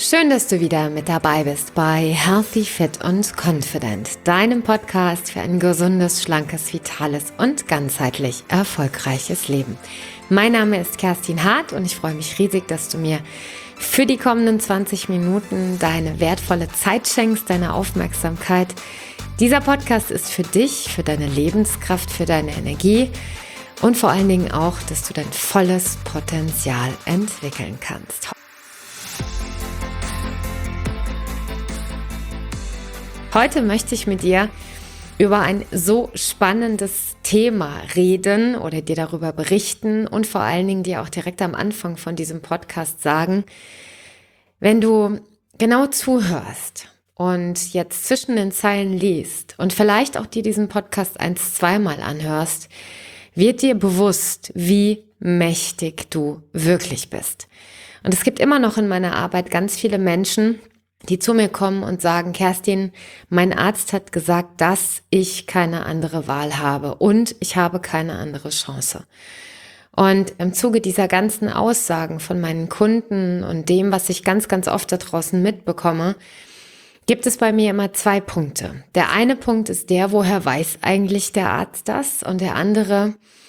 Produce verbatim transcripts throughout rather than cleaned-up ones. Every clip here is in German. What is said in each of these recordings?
Schön, dass du wieder mit dabei bist bei Healthy, Fit und Confident, deinem Podcast für ein gesundes, schlankes, vitales und ganzheitlich erfolgreiches Leben. Mein Name ist Kerstin Hart und ich freue mich riesig, dass du mir für die kommenden zwanzig Minuten deine wertvolle Zeit schenkst, deine Aufmerksamkeit. Dieser Podcast ist für dich, für deine Lebenskraft, für deine Energie und vor allen Dingen auch, dass du dein volles Potenzial entwickeln kannst. Heute möchte ich mit dir über ein so spannendes Thema reden oder dir darüber berichten und vor allen Dingen dir auch direkt am Anfang von diesem Podcast sagen, wenn du genau zuhörst und jetzt zwischen den Zeilen liest und vielleicht auch dir diesen Podcast eins, zweimal anhörst, wird dir bewusst, wie mächtig du wirklich bist. Und es gibt immer noch in meiner Arbeit ganz viele Menschen, die zu mir kommen und sagen, Kerstin, mein Arzt hat gesagt, dass ich keine andere Wahl habe und ich habe keine andere Chance. Und im Zuge dieser ganzen Aussagen von meinen Kunden und dem, was ich ganz, ganz oft da draußen mitbekomme, gibt es bei mir immer zwei Punkte. Der eine Punkt ist der, woher weiß eigentlich der Arzt das? Und der andere,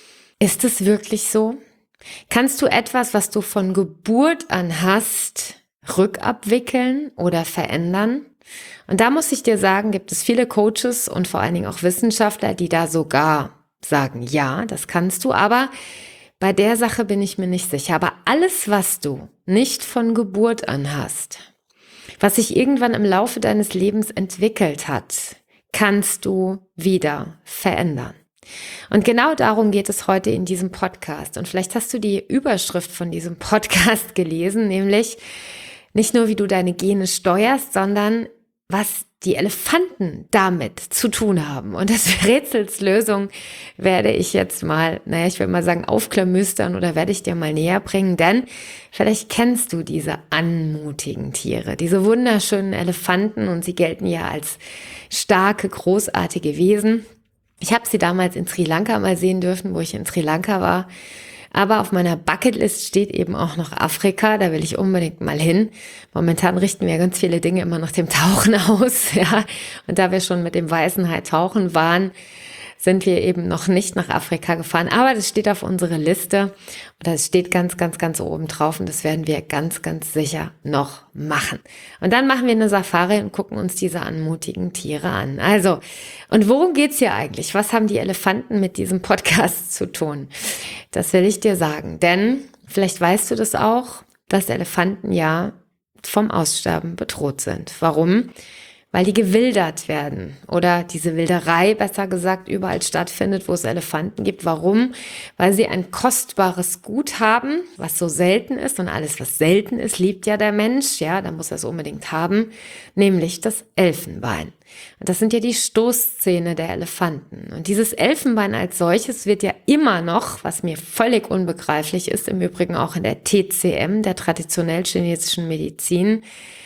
ist es wirklich so? Kannst du etwas, was du von Geburt an hast, rückabwickeln oder verändern? Und da muss ich dir sagen, gibt es viele Coaches und vor allen Dingen auch Wissenschaftler, die da sogar sagen, ja, das kannst du, aber bei der Sache bin ich mir nicht sicher. Aber alles, was du nicht von Geburt an hast, was sich irgendwann im Laufe deines Lebens entwickelt hat, kannst du wieder verändern. Und genau darum geht es heute in diesem Podcast. Und vielleicht hast du die Überschrift von diesem Podcast gelesen, nämlich nicht nur, wie du deine Gene steuerst, sondern was die Elefanten damit zu tun haben. Und das Rätsels Lösung werde ich jetzt mal, naja, ich will mal sagen, aufklamüstern oder werde ich dir mal näher bringen, denn vielleicht kennst du diese anmutigen Tiere, diese wunderschönen Elefanten und sie gelten ja als starke, großartige Wesen. Ich habe sie damals in Sri Lanka mal sehen dürfen, wo ich in Sri Lanka war. Aber auf meiner Bucketlist steht eben auch noch Afrika, da will ich unbedingt mal hin. Momentan richten wir ganz viele Dinge immer nach dem Tauchen aus, ja. Und da wir schon mit dem weißen Hai tauchen waren, sind wir eben noch nicht nach Afrika gefahren. Aber das steht auf unserer Liste oder es steht ganz, ganz, ganz oben drauf und das werden wir ganz, ganz sicher noch machen. Und dann machen wir eine Safari und gucken uns diese anmutigen Tiere an. Also, und worum geht's hier eigentlich? Was haben die Elefanten mit diesem Podcast zu tun? Das will ich dir sagen, denn vielleicht weißt du das auch, dass Elefanten ja vom Aussterben bedroht sind. Warum? Weil die gewildert werden oder diese Wilderei, besser gesagt, überall stattfindet, wo es Elefanten gibt. Warum? Weil sie ein kostbares Gut haben, was so selten ist und alles, was selten ist, liebt ja der Mensch, ja, da muss er es unbedingt haben, nämlich das Elfenbein. Und das sind ja die Stoßzähne der Elefanten. Und dieses Elfenbein als solches wird ja immer noch, was mir völlig unbegreiflich ist, im Übrigen auch in der T C M, der traditionell chinesischen Medizin,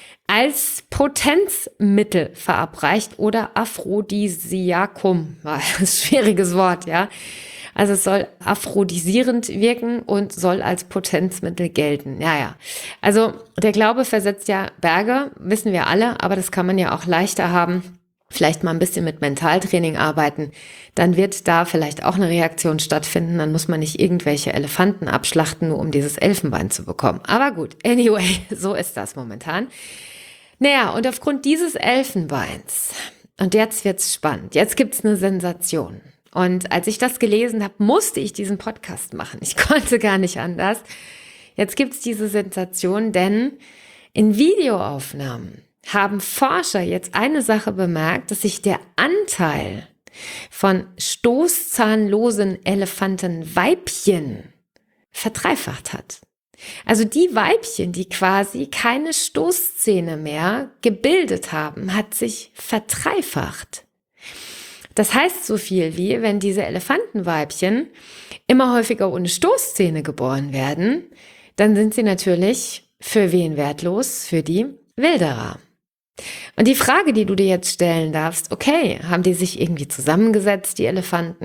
als Potenzmittel verabreicht oder Aphrodisiakum. Das ist ein schwieriges Wort, ja. Also es soll aphrodisierend wirken und soll als Potenzmittel gelten. Ja, ja. Also der Glaube versetzt ja Berge, wissen wir alle, aber das kann man ja auch leichter haben. Vielleicht mal ein bisschen mit Mentaltraining arbeiten, dann wird da vielleicht auch eine Reaktion stattfinden, dann muss man nicht irgendwelche Elefanten abschlachten, nur um dieses Elfenbein zu bekommen. Aber gut, anyway, so ist das momentan. Naja, und aufgrund dieses Elfenbeins, und jetzt wird's spannend, jetzt gibt's eine Sensation. Und als ich das gelesen habe, musste ich diesen Podcast machen. Ich konnte gar nicht anders. Jetzt gibt's diese Sensation, denn in Videoaufnahmen haben Forscher jetzt eine Sache bemerkt, dass sich der Anteil von stoßzahnlosen Elefantenweibchen verdreifacht hat. Also die Weibchen, die quasi keine Stoßzähne mehr gebildet haben, hat sich verdreifacht. Das heißt so viel wie, wenn diese Elefantenweibchen immer häufiger ohne Stoßzähne geboren werden, dann sind sie natürlich für wen wertlos? Für die Wilderer. Und die Frage, die du dir jetzt stellen darfst, okay, haben die sich irgendwie zusammengesetzt, die Elefanten?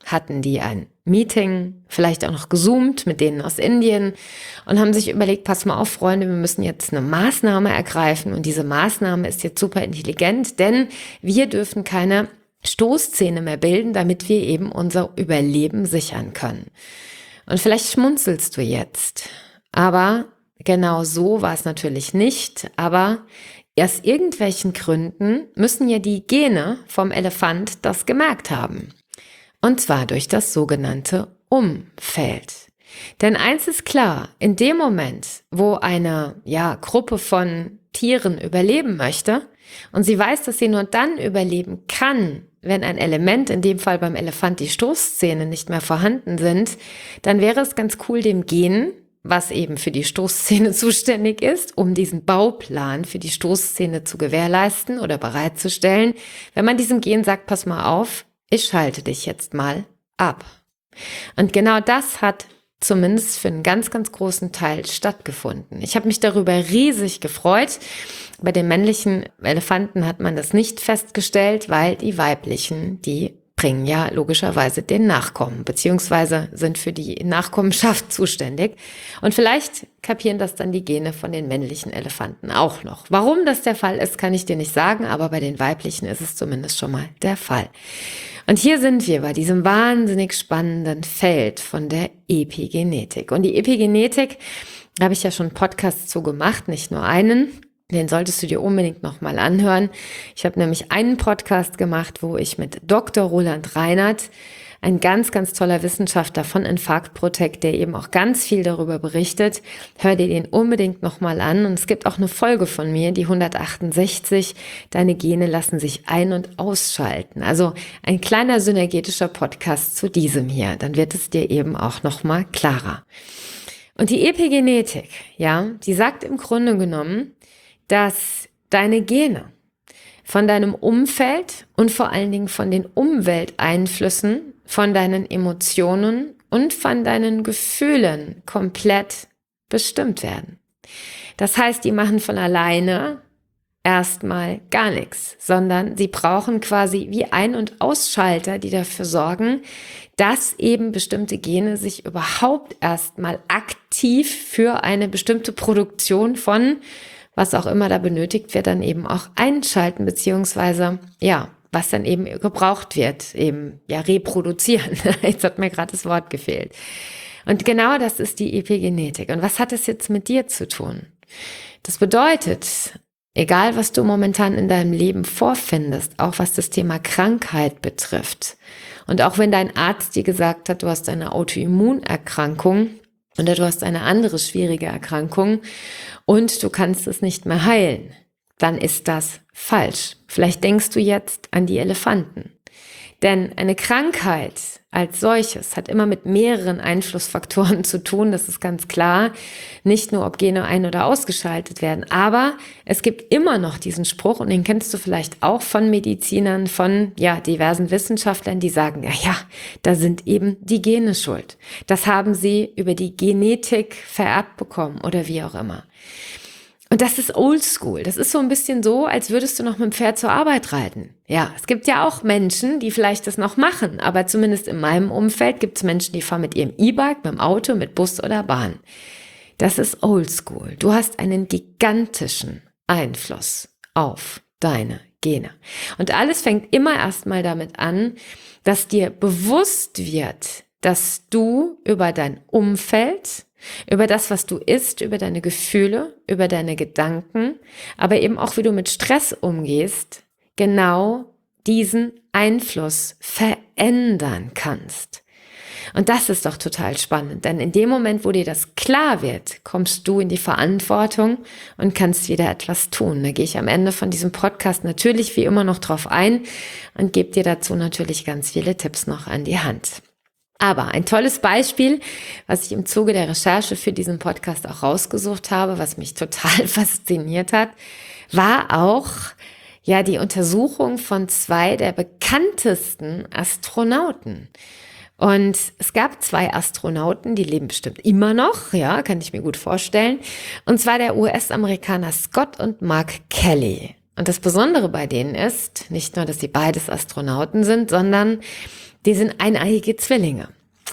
hatten die ein Meeting, vielleicht auch noch gezoomt mit denen aus Indien und haben sich überlegt, pass mal auf, Freunde, wir müssen jetzt eine Maßnahme ergreifen und diese Maßnahme ist jetzt super intelligent, denn wir dürfen keine Stoßzähne mehr bilden, damit wir eben unser Überleben sichern können. Und vielleicht schmunzelst du jetzt, aber genau so war es natürlich nicht, aber aus irgendwelchen Gründen müssen ja die Gene vom Elefant das gemerkt haben. Und zwar durch das sogenannte Umfeld. Denn eins ist klar, in dem Moment, wo eine ja, Gruppe von Tieren überleben möchte und sie weiß, dass sie nur dann überleben kann, wenn ein Element, in dem Fall beim Elefant die Stoßzähne, nicht mehr vorhanden sind, dann wäre es ganz cool, dem Gen, was eben für die Stoßzähne zuständig ist, um diesen Bauplan für die Stoßzähne zu gewährleisten oder bereitzustellen, wenn man diesem Gen sagt, pass mal auf, ich schalte dich jetzt mal ab. Und genau das hat zumindest für einen ganz, ganz großen Teil stattgefunden. Ich habe mich darüber riesig gefreut. Bei den männlichen Elefanten hat man das nicht festgestellt, weil die weiblichen, die bringen ja logischerweise den Nachkommen, beziehungsweise sind für die Nachkommenschaft zuständig. Und vielleicht kapieren das dann die Gene von den männlichen Elefanten auch noch. Warum das der Fall ist, kann ich dir nicht sagen, aber bei den weiblichen ist es zumindest schon mal der Fall. Und hier sind wir bei diesem wahnsinnig spannenden Feld von der Epigenetik. Und die Epigenetik, da habe ich ja schon einen Podcast zu gemacht, nicht nur einen. Den solltest du dir unbedingt nochmal anhören. Ich habe nämlich einen Podcast gemacht, wo ich mit Doktor Roland Reinert, ein ganz, ganz toller Wissenschaftler von Infarkt Protect, der eben auch ganz viel darüber berichtet. Hör dir den unbedingt nochmal an. Und es gibt auch eine Folge von mir, die hundertachtundsechzig, deine Gene lassen sich ein- und ausschalten. Also ein kleiner synergetischer Podcast zu diesem hier. Dann wird es dir eben auch nochmal klarer. Und die Epigenetik, ja, die sagt im Grunde genommen, dass deine Gene von deinem Umfeld und vor allen Dingen von den Umwelteinflüssen, von deinen Emotionen und von deinen Gefühlen komplett bestimmt werden. Das heißt, die machen von alleine erstmal gar nichts, sondern sie brauchen quasi wie Ein- und Ausschalter, die dafür sorgen, dass eben bestimmte Gene sich überhaupt erstmal aktiv für eine bestimmte Produktion von was auch immer da benötigt wird, dann eben auch einschalten, beziehungsweise, ja, was dann eben gebraucht wird, eben, ja, reproduzieren. Jetzt hat mir gerade das Wort gefehlt. Und genau das ist die Epigenetik. Und was hat es jetzt mit dir zu tun? Das bedeutet, egal was du momentan in deinem Leben vorfindest, auch was das Thema Krankheit betrifft, und auch wenn dein Arzt dir gesagt hat, du hast eine Autoimmunerkrankung, oder du hast eine andere schwierige Erkrankung und du kannst es nicht mehr heilen, dann ist das falsch. Vielleicht denkst du jetzt an die Elefanten. Denn eine Krankheit als solches hat immer mit mehreren Einflussfaktoren zu tun, das ist ganz klar. Nicht nur, ob Gene ein- oder ausgeschaltet werden, aber es gibt immer noch diesen Spruch, und den kennst du vielleicht auch von Medizinern, von ja diversen Wissenschaftlern, die sagen, ja, ja, da sind eben die Gene schuld. Das haben sie über die Genetik vererbt bekommen oder wie auch immer. Und das ist oldschool. Das ist so ein bisschen so, als würdest du noch mit dem Pferd zur Arbeit reiten. Ja, es gibt ja auch Menschen, die vielleicht das noch machen, aber zumindest in meinem Umfeld gibt es Menschen, die fahren mit ihrem E-Bike, mit dem Auto, mit Bus oder Bahn. Das ist oldschool. Du hast einen gigantischen Einfluss auf deine Gene. Und alles fängt immer erstmal damit an, dass dir bewusst wird, dass du über dein Umfeld, über das, was du isst, über deine Gefühle, über deine Gedanken, aber eben auch, wie du mit Stress umgehst, genau diesen Einfluss verändern kannst. Und das ist doch total spannend, denn in dem Moment, wo dir das klar wird, kommst du in die Verantwortung und kannst wieder etwas tun. Da gehe ich am Ende von diesem Podcast natürlich wie immer noch drauf ein und gebe dir dazu natürlich ganz viele Tipps noch an die Hand. Aber ein tolles Beispiel, was ich im Zuge der Recherche für diesen Podcast auch rausgesucht habe, was mich total fasziniert hat, war auch ja die Untersuchung von zwei der bekanntesten Astronauten. Und es gab zwei Astronauten, die leben bestimmt immer noch, ja, kann ich mir gut vorstellen. Und zwar der U S-Amerikaner Scott und Mark Kelly. Und das Besondere bei denen ist nicht nur, dass sie beides Astronauten sind, sondern die sind eineiige Zwillinge.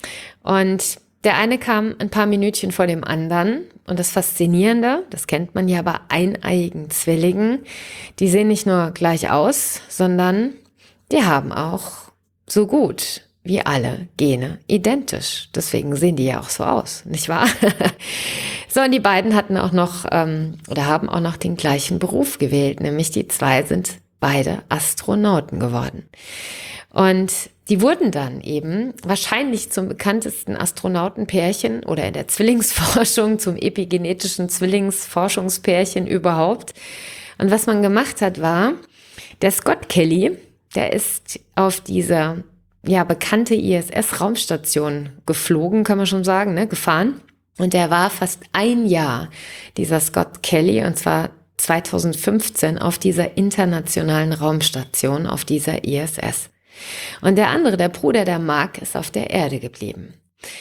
Und der eine kam ein paar Minütchen vor dem anderen. Und das Faszinierende, das kennt man ja bei eineiigen Zwillingen, die sehen nicht nur gleich aus, sondern die haben auch so gut wie alle Gene identisch. Deswegen sehen die ja auch so aus, nicht wahr? So, und die beiden hatten auch noch ähm, oder haben auch noch den gleichen Beruf gewählt, nämlich die zwei sind beide Astronauten geworden. Und die wurden dann eben wahrscheinlich zum bekanntesten Astronautenpärchen oder in der Zwillingsforschung zum epigenetischen Zwillingsforschungspärchen überhaupt. Und was man gemacht hat, war, der Scott Kelly, der ist auf dieser ja bekannte I S S-Raumstation geflogen, kann man schon sagen, ne, gefahren. Und der war fast ein Jahr, dieser Scott Kelly, und zwar zweitausendfünfzehn auf dieser internationalen Raumstation, auf dieser I S S. Und der andere, der Bruder, der Mark, ist auf der Erde geblieben.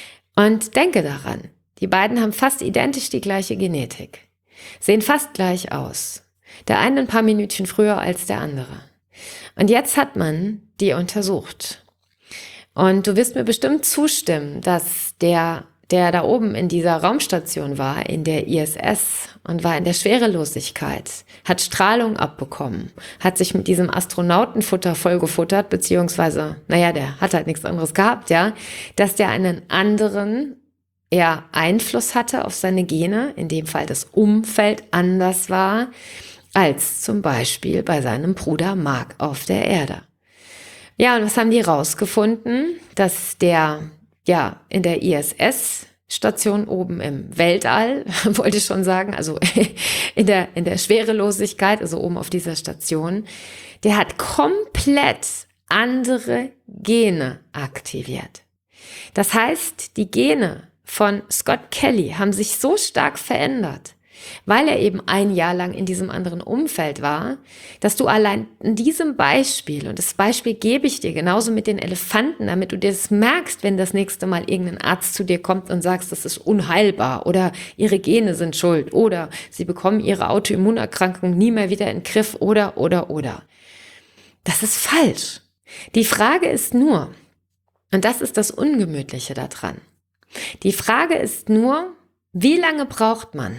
Und denke daran, die beiden haben fast identisch die gleiche Genetik, sehen fast gleich aus. Der eine ein paar Minütchen früher als der andere. Und jetzt hat man die untersucht. Und du wirst mir bestimmt zustimmen, dass der der da oben in dieser Raumstation war, in der I S S und war in der Schwerelosigkeit, hat Strahlung abbekommen, hat sich mit diesem Astronautenfutter vollgefuttert, beziehungsweise, naja, der hat halt nichts anderes gehabt, ja, dass der einen anderen, ja, Einfluss hatte auf seine Gene, in dem Fall das Umfeld anders war, als zum Beispiel bei seinem Bruder Mark auf der Erde. Ja, und was haben die rausgefunden? Dass der ja, in der I S S-Station oben im Weltall, wollte ich schon sagen, also in der, in der Schwerelosigkeit, also oben auf dieser Station, der hat komplett andere Gene aktiviert. Das heißt, die Gene von Scott Kelly haben sich so stark verändert, weil er eben ein Jahr lang in diesem anderen Umfeld war, dass du allein in diesem Beispiel, und das Beispiel gebe ich dir genauso mit den Elefanten, damit du dir das merkst, wenn das nächste Mal irgendein Arzt zu dir kommt und sagst, das ist unheilbar oder ihre Gene sind schuld oder sie bekommen ihre Autoimmunerkrankung nie mehr wieder in den Griff oder, oder, oder. Das ist falsch. Die Frage ist nur, und das ist das Ungemütliche daran, die Frage ist nur, wie lange braucht man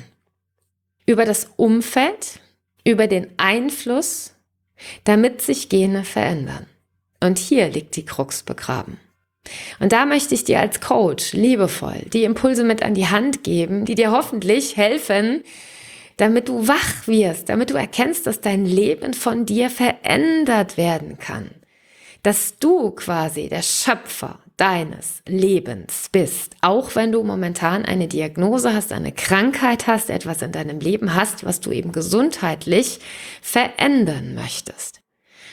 über das Umfeld, über den Einfluss, damit sich Gene verändern. Und hier liegt die Krux begraben. Und da möchte ich dir als Coach liebevoll die Impulse mit an die Hand geben, die dir hoffentlich helfen, damit du wach wirst, damit du erkennst, dass dein Leben von dir verändert werden kann. Dass du quasi der Schöpfer deines Lebens bist, auch wenn du momentan eine Diagnose hast, eine Krankheit hast, etwas in deinem Leben hast, was du eben gesundheitlich verändern möchtest.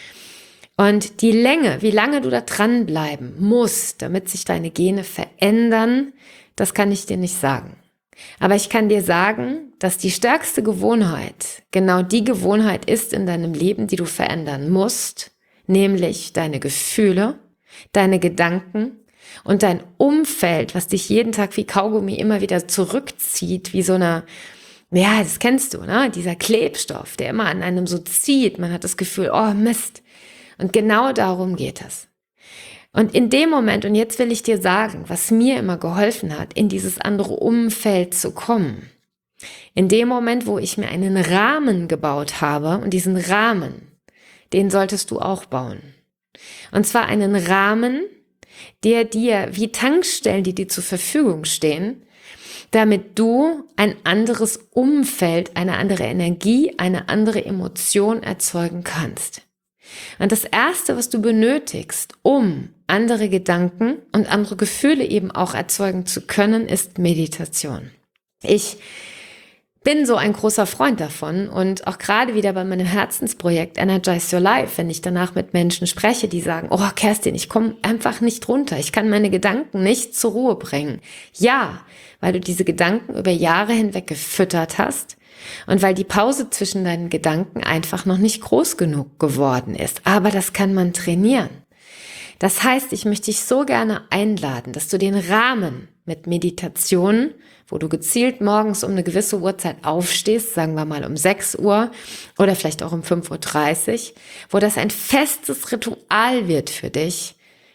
Und die Länge, wie lange du da dranbleiben musst, damit sich deine Gene verändern, das kann ich dir nicht sagen. Aber ich kann dir sagen, dass die stärkste Gewohnheit genau die Gewohnheit ist in deinem Leben, die du verändern musst, nämlich deine Gefühle, deine Gedanken und dein Umfeld, was dich jeden Tag wie Kaugummi immer wieder zurückzieht, wie so eine, ja, das kennst du, ne? Dieser Klebstoff, der immer an einem so zieht. Man hat das Gefühl, oh Mist. Und genau darum geht es. Und in dem Moment, und jetzt will ich dir sagen, was mir immer geholfen hat, in dieses andere Umfeld zu kommen. In dem Moment, wo ich mir einen Rahmen gebaut habe, und diesen Rahmen, den solltest du auch bauen. Und zwar einen Rahmen, der dir wie Tankstellen, die dir zur Verfügung stehen, damit du ein anderes Umfeld, eine andere Energie, eine andere Emotion erzeugen kannst. Und das Erste, was du benötigst, um andere Gedanken und andere Gefühle eben auch erzeugen zu können, ist Meditation. Ich bin so ein großer Freund davon und auch gerade wieder bei meinem Herzensprojekt Energize Your Life, wenn ich danach mit Menschen spreche, die sagen, oh Kerstin, ich komme einfach nicht runter, ich kann meine Gedanken nicht zur Ruhe bringen. Ja, weil du diese Gedanken über Jahre hinweg gefüttert hast und weil die Pause zwischen deinen Gedanken einfach noch nicht groß genug geworden ist. Aber das kann man trainieren. Das heißt, ich möchte dich so gerne einladen, dass du den Rahmen mit Meditation, wo du gezielt morgens um eine gewisse Uhrzeit aufstehst, sagen wir mal um sechs Uhr oder vielleicht auch um fünf Uhr dreißig, wo das ein festes Ritual wird für dich,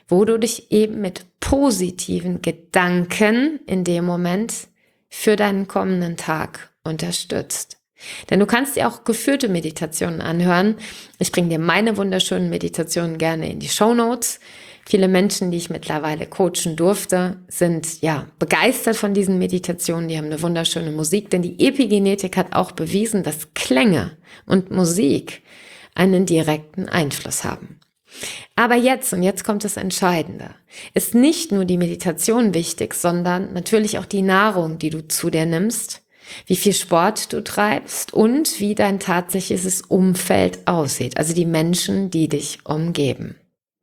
wo du dich eben mit positiven Gedanken in dem Moment für deinen kommenden Tag unterstützt. Denn du kannst dir auch geführte Meditationen anhören. Ich bringe dir meine wunderschönen Meditationen gerne in die Shownotes. Viele Menschen, die ich mittlerweile coachen durfte, sind ja begeistert von diesen Meditationen. Die haben eine wunderschöne Musik, denn die Epigenetik hat auch bewiesen, dass Klänge und Musik einen direkten Einfluss haben. Aber jetzt, und jetzt kommt das Entscheidende, ist nicht nur die Meditation wichtig, sondern natürlich auch die Nahrung, die du zu dir nimmst, wie viel Sport du treibst und wie dein tatsächliches Umfeld aussieht, also die Menschen, die dich umgeben.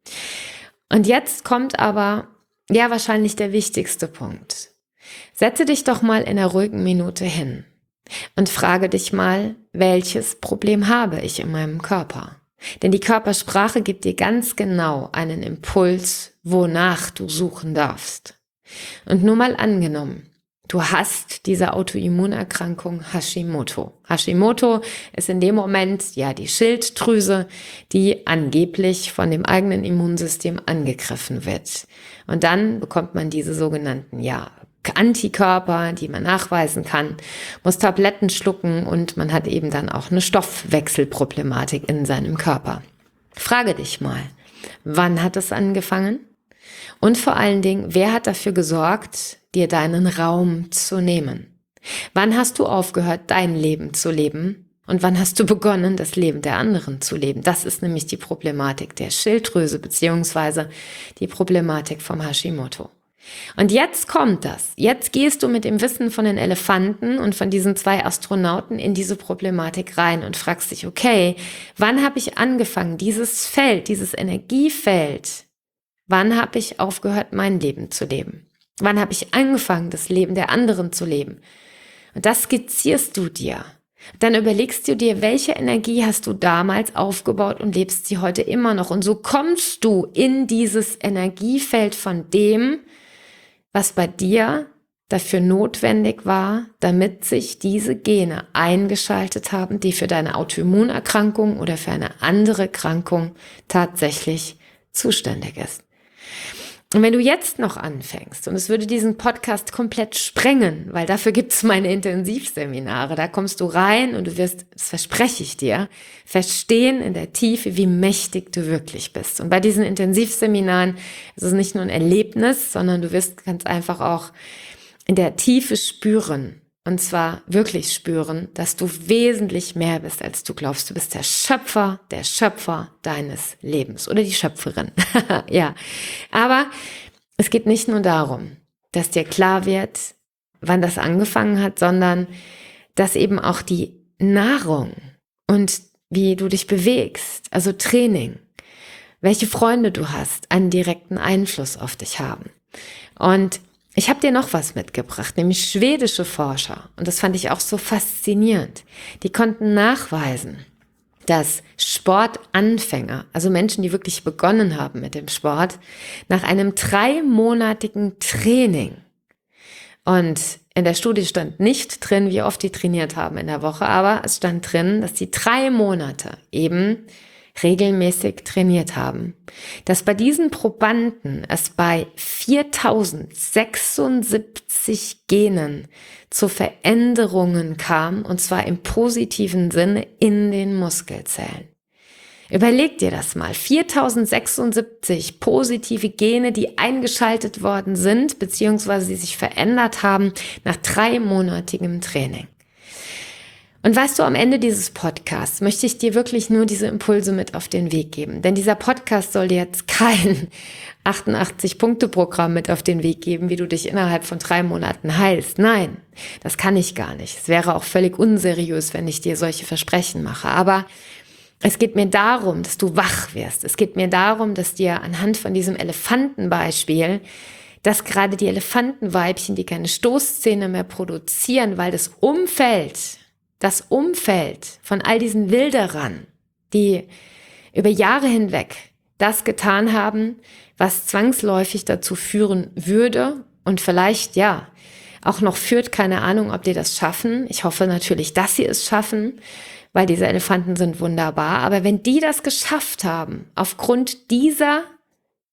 Und jetzt kommt aber, ja, wahrscheinlich der wichtigste Punkt. Setze dich doch mal in einer ruhigen Minute hin und frage dich mal, welches Problem habe ich in meinem Körper? Denn die Körpersprache gibt dir ganz genau einen Impuls, wonach du suchen darfst. Und nur mal angenommen, du hast diese Autoimmunerkrankung Hashimoto. Hashimoto ist in dem Moment ja die Schilddrüse, die angeblich von dem eigenen Immunsystem angegriffen wird. Und dann bekommt man diese sogenannten ja Antikörper, die man nachweisen kann, muss Tabletten schlucken und man hat eben dann auch eine Stoffwechselproblematik in seinem Körper. Frage dich mal, wann hat es angefangen? Und vor allen Dingen, wer hat dafür gesorgt, dir deinen Raum zu nehmen? Wann hast du aufgehört, dein Leben zu leben? Und wann hast du begonnen, das Leben der anderen zu leben? Das ist nämlich die Problematik der Schilddrüse beziehungsweise die Problematik vom Hashimoto. Und jetzt kommt das. Jetzt gehst du mit dem Wissen von den Elefanten und von diesen zwei Astronauten in diese Problematik rein und fragst dich, okay, wann habe ich angefangen, dieses Feld, dieses Energiefeld, wann habe ich aufgehört, mein Leben zu leben? Wann habe ich angefangen, das Leben der anderen zu leben? Und das skizzierst du dir. Dann überlegst du dir, welche Energie hast du damals aufgebaut und lebst sie heute immer noch. Und so kommst du in dieses Energiefeld von dem, was bei dir dafür notwendig war, damit sich diese Gene eingeschaltet haben, die für deine Autoimmunerkrankung oder für eine andere Erkrankung tatsächlich zuständig ist. Und wenn du jetzt noch anfängst, und es würde diesen Podcast komplett sprengen, weil dafür gibt es meine Intensivseminare, da kommst du rein und du wirst, das verspreche ich dir, verstehen in der Tiefe, wie mächtig du wirklich bist. Und bei diesen Intensivseminaren ist es nicht nur ein Erlebnis, sondern du wirst ganz einfach auch in der Tiefe spüren, und zwar wirklich spüren, dass du wesentlich mehr bist, als du glaubst. Du bist der Schöpfer, der Schöpfer deines Lebens oder die Schöpferin. Ja, aber es geht nicht nur darum, dass dir klar wird, wann das angefangen hat, sondern dass eben auch die Nahrung und wie du dich bewegst, also Training, welche Freunde du hast, einen direkten Einfluss auf dich haben. Und ich habe dir noch was mitgebracht, nämlich schwedische Forscher. Und das fand ich auch so faszinierend. Die konnten nachweisen, dass Sportanfänger, also Menschen, die wirklich begonnen haben mit dem Sport, nach einem dreimonatigen Training, und in der Studie stand nicht drin, wie oft die trainiert haben in der Woche, aber es stand drin, dass die drei Monate eben regelmäßig trainiert haben, dass bei diesen Probanden es bei viertausendsechsundsiebzig Genen zu Veränderungen kam, und zwar im positiven Sinne in den Muskelzellen. Überleg dir das mal, viertausendsechsundsiebzig positive Gene, die eingeschaltet worden sind, beziehungsweise die sich verändert haben nach dreimonatigem Training. Und weißt du, am Ende dieses Podcasts möchte ich dir wirklich nur diese Impulse mit auf den Weg geben. Denn dieser Podcast soll dir jetzt kein achtundachtzig-Punkte-Programm mit auf den Weg geben, wie du dich innerhalb von drei Monaten heilst. Nein, das kann ich gar nicht. Es wäre auch völlig unseriös, wenn ich dir solche Versprechen mache. Aber es geht mir darum, dass du wach wirst. Es geht mir darum, dass dir anhand von diesem Elefantenbeispiel, dass gerade die Elefantenweibchen, die keine Stoßzähne mehr produzieren, weil das Umfeld, das Umfeld von all diesen Wilderern, die über Jahre hinweg das getan haben, was zwangsläufig dazu führen würde und vielleicht, ja, auch noch führt, keine Ahnung, ob die das schaffen. Ich hoffe natürlich, dass sie es schaffen, weil diese Elefanten sind wunderbar. Aber wenn die das geschafft haben, aufgrund dieser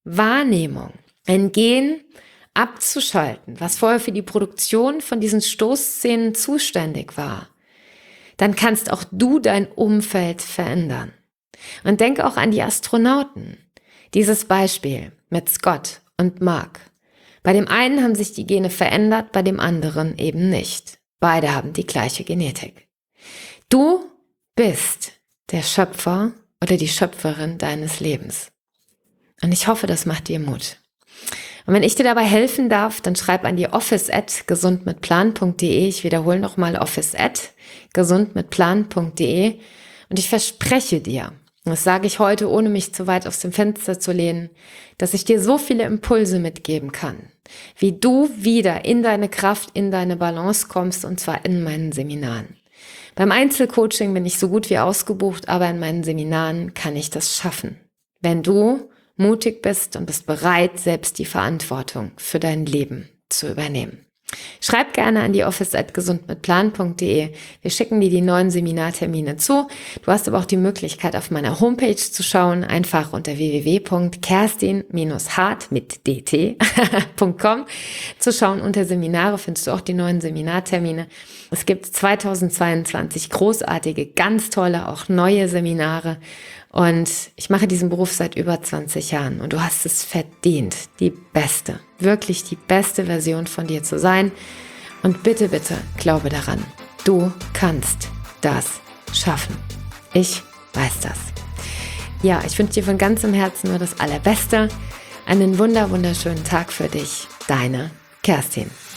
Wahrnehmung, ein Gen abzuschalten, was vorher für die Produktion von diesen Stoßzähnen zuständig war, dann kannst auch du dein Umfeld verändern. Und denk auch an die Astronauten. Dieses Beispiel mit Scott und Mark. Bei dem einen haben sich die Gene verändert, bei dem anderen eben nicht. Beide haben die gleiche Genetik. Du bist der Schöpfer oder die Schöpferin deines Lebens. Und ich hoffe, das macht dir Mut. Und wenn ich dir dabei helfen darf, dann schreib an die office at gesundmitplan punkt de. Ich wiederhole nochmal office at gesundmitplan punkt de. Und ich verspreche dir, das sage ich heute, ohne mich zu weit aus dem Fenster zu lehnen, dass ich dir so viele Impulse mitgeben kann, wie du wieder in deine Kraft, in deine Balance kommst, und zwar in meinen Seminaren. Beim Einzelcoaching bin ich so gut wie ausgebucht, aber in meinen Seminaren kann ich das schaffen. Wenn du mutig bist und bist bereit, selbst die Verantwortung für dein Leben zu übernehmen. Schreib gerne an die office at gesundmitplan punkt de. Wir schicken dir die neuen Seminartermine zu. Du hast aber auch die Möglichkeit, auf meiner Homepage zu schauen, einfach unter w w w punkt kerstin hart mit dt punkt com zu schauen. Unter Seminare findest du auch die neuen Seminartermine. Es gibt zweitausendzweiundzwanzig großartige, ganz tolle, auch neue Seminare. Und ich mache diesen Beruf seit über zwanzig Jahren und du hast es verdient, die beste, wirklich die beste Version von dir zu sein. Und bitte, bitte, glaube daran, du kannst das schaffen. Ich weiß das. Ja, ich wünsche dir von ganzem Herzen nur das Allerbeste. Einen wunder, wunderschönen Tag für dich. Deine Kerstin.